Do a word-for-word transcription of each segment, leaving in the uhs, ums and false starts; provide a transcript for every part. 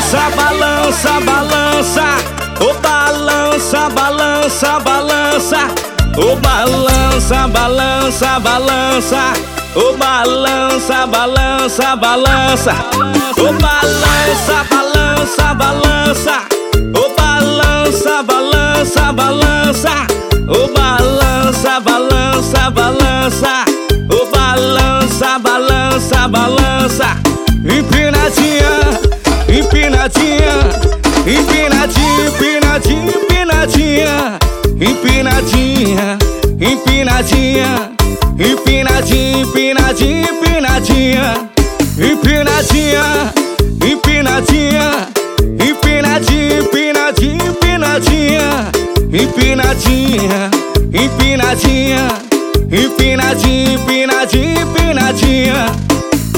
balança, balança, balança. Ô balança, balança, balança. Ô balança, balança, balança. Ô balança, balança, balança. Ô balança, balança, balança. Ô balança, balança, balança. Ô balança, balança, balança. Ô balança, balança, balança. Empinadinha, empinadinha, empinadinha, empinadinha, empinadinha, empinadinha, empinadinha, empinadinha, empinadinha, empinadinha, empinadinha, empinadinha, empinadinha, empinadinha, empinadinha, empinadinha, empinadinha, empinadinha, empinadinha.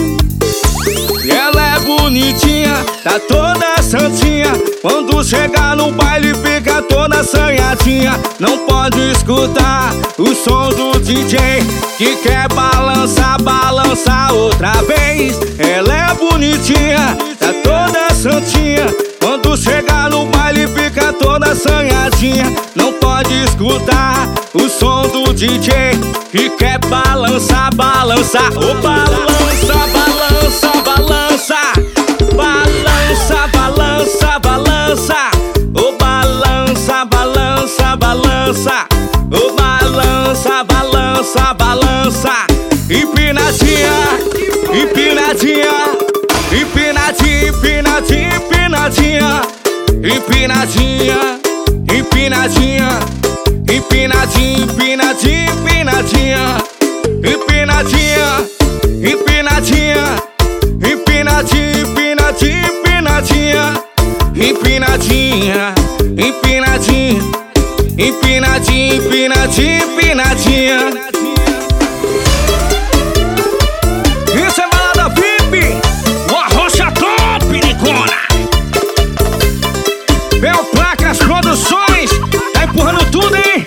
Ela é bonitinha, tá toda santinha. Quando chega no baile fica toda assanhadinha. Não pode escutar o som do D J que quer balançar, balançar outra vez. Ela é bonitinha, tá toda santinha. Quando chega no baile fica toda assanhadinha. Não pode escutar o som do D J que quer balançar, balançar. Ô balança, balança, balança. Balança, balança, balança. Ô balança, balança, balança. Ô balança, balança, balança. Empinadinha, empinadinha, empinadinha, empinadinha, empinadinha, empinadinha, empinadinha, empinadinha, empinadinha, empinadinha, empinadinha, empinadinha, empinadinha, empinadinha, empinadinha, empinadinha, empinadinha, empinadinha, empinadinha. Isso é balada V I P, o Arrocha Top, Nicona. Bel Placas Produções, tá empurrando tudo, hein?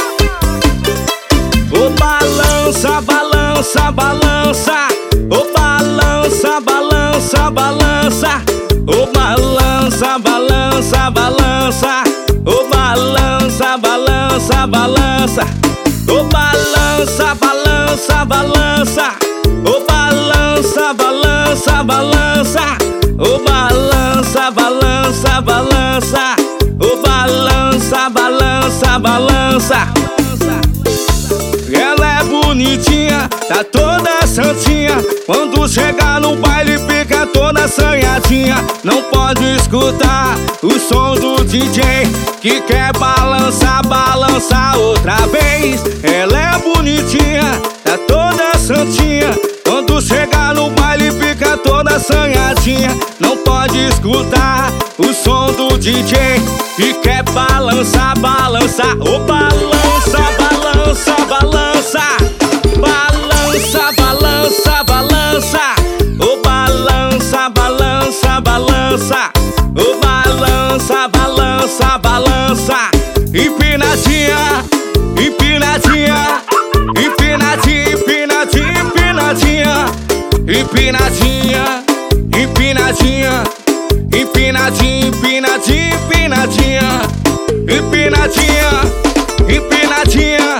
Ô balança, balança, balança. Ô balança, balança, balança. Ô balança, balança, balança. Ô balança, balança, balança. Ô balança, balança, balança. Ô balança, balança, balança. Ô balança, balança, balança. Ô balança, balança, balança. Ela é bonitinha, tá toda santinha. Quando chega no baile fica toda assanhadinha. Não pode escutar o som do D J que quer balançar, balançar outra vez. Ela é bonitinha, tá toda santinha. Quando chega no baile fica toda assanhadinha. Não pode escutar o som do D J que quer balançar, balançar. Ô balança, balança, balança. Balança, balança, balança. Ô balança, balança, balança. Ô balança, balança, balança. Empinadinha, empinadinha, empinadinha, empinadinha, empinadinha, empinadinha, empinadinha, empinadinha, empinadinha, empinadinha, empinadinha, empinadinha,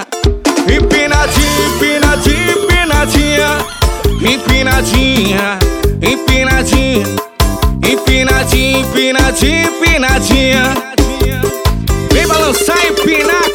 empinadinha, empinadinha, empinadinha, empinadinha, empinadinha, empinadinha, empinadinha. Vem balançar, empinar.